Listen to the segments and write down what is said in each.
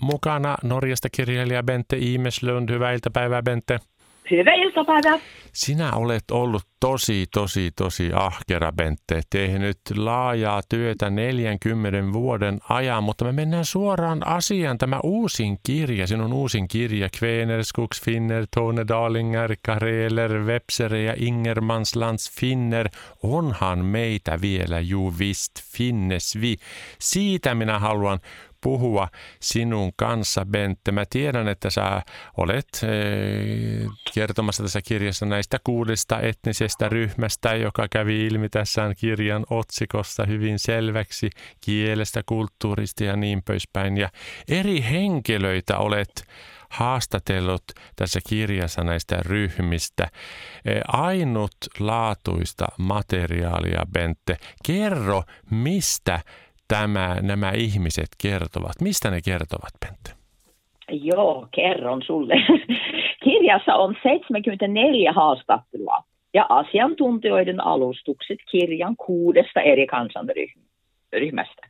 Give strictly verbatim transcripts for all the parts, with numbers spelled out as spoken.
mukana Norjasta kirjailija Bente Imeslund. Hyvää iltapäivää, Bente. Hyvää iltapäivää. Sinä olet ollut tosi, tosi, tosi ahkera, Bente. Tehnyt laajaa työtä neljänkymmenen vuoden ajan, mutta me mennään suoraan asiaan. Tämä uusin kirja, sinun uusin kirja, Kvener, Skogsfinner, Tornedalinger, Kareler, Webser ja Ingermanslands Finner, onhan meitä vielä ju visst finnes vi. Siitä minä haluan puhua sinun kanssa, Bente. Mä tiedän, että sä olet eh, kertomassa tässä kirjassa näistä kuudesta etnisestä ryhmästä, joka kävi ilmi tässä kirjan otsikosta hyvin selväksi, kielestä, kulttuurista ja niin poispäin. Ja eri henkilöitä olet haastatellut tässä kirjassa näistä ryhmistä. Ainutlaatuista materiaalia, Bente. Kerro, mistä Tämä, nämä ihmiset kertovat. Mistä ne kertovat, Bente? Joo, kerron sulle. Kirjassa on seitsemänkymmentäneljä haastattelua ja asiantuntijoiden alustukset kirjan kuudesta eri kansanryhmästä.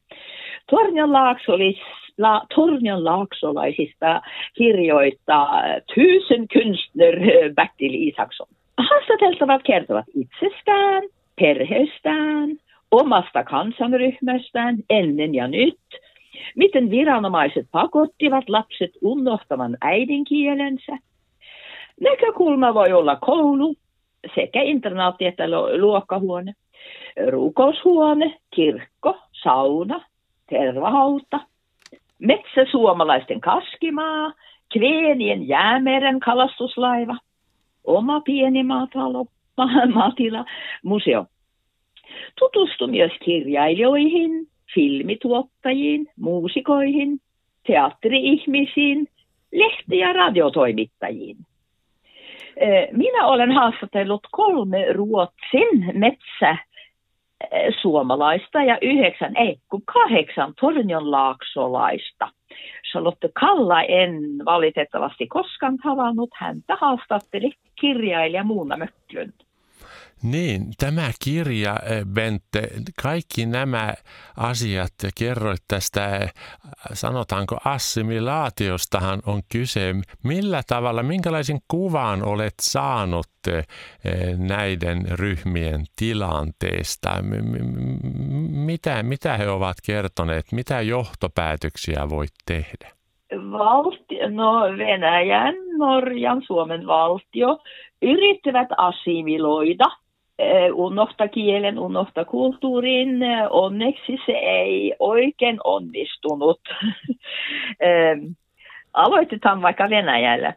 Tornionlaaksolaisista kirjoittaa Tusen Kunstner Bertil Isaksson. Haastateltavat kertovat itsestään, perheestään, omasta kansanryhmästään ennen ja nyt, miten viranomaiset pakottivat lapset unohtamaan äidinkielensä. Näkökulma voi olla koulu sekä internaatti että luokkahuone, rukoushuone, kirkko, sauna, tervahauta, metsäsuomalaisten kaskimaa, Kveenien jäämeren kalastuslaiva, oma pieni maatalo, maatila, museo. Tutustu myös kirjailijoihin, filmituottajiin, muusikoihin, teatteri-ihmisiin, lehti- ja radiotoimittajiin. Minä olen haastatellut kolme Ruotsin metsäsuomalaista ja yhdeksän, ei kun kahdeksan tornionlaaksolaista. Charlotte Kalla en valitettavasti koskaan havainnut, häntä haastatteli kirjailija Mona Möklund. Niin, tämä kirja, Bente, kaikki nämä asiat kerroit tästä, sanotaanko assimilaatiostahan on kyse. Millä tavalla, minkälaisen kuvan olet saanut näiden ryhmien tilanteesta? Mitä, mitä he ovat kertoneet? Mitä johtopäätöksiä voit tehdä? Valtio, no Venäjän, Norjan, Suomen valtio yrittävät assimiloida. Unohtaa kielen, unohtaa kulttuurin. Onneksi se ei oikein onnistunut. Aloitetaan vaikka Venäjällä.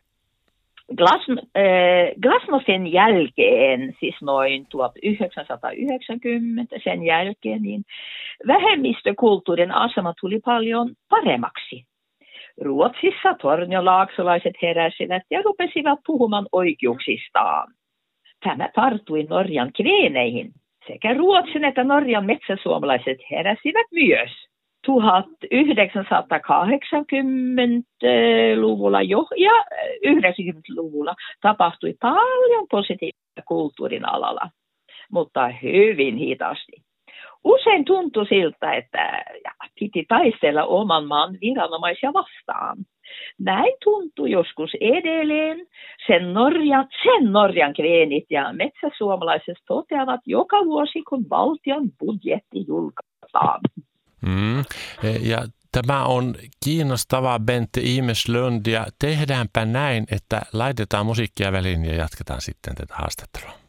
Glasnostin jälkeen, siis noin tuhatyhdeksänsataayhdeksänkymmentä sen jälkeen, niin vähemmistökulttuurin asema tuli paljon paremmaksi. Ruotsissa tornionlaaksolaiset heräsivät ja rupesivat puhumaan oikeuksistaan. Tämä tarttui Norjan kveeneihin. Sekä Ruotsin että Norjan metsäsuomalaiset heräsivät myös. tuhatyhdeksänsataakahdeksankymmentäluvulla jo ja yhdeksänkymmentäluvulla tapahtui paljon positiivista kulttuurin alalla, mutta hyvin hitaasti. Usein tuntui siltä, että ja, piti taistella oman maan viranomaisia vastaan. Näin tuntui joskus edelleen. Sen Norjan, sen Norjan kveenit ja metsäsuomalaiset toteavat joka vuosi, kun valtion budjetti julkaistaan. Mm. Ja tämä on kiinnostavaa, Bente Imeslund, ja tehdäänpä näin, että laitetaan musiikkia väliin ja jatketaan sitten tätä haastattelua.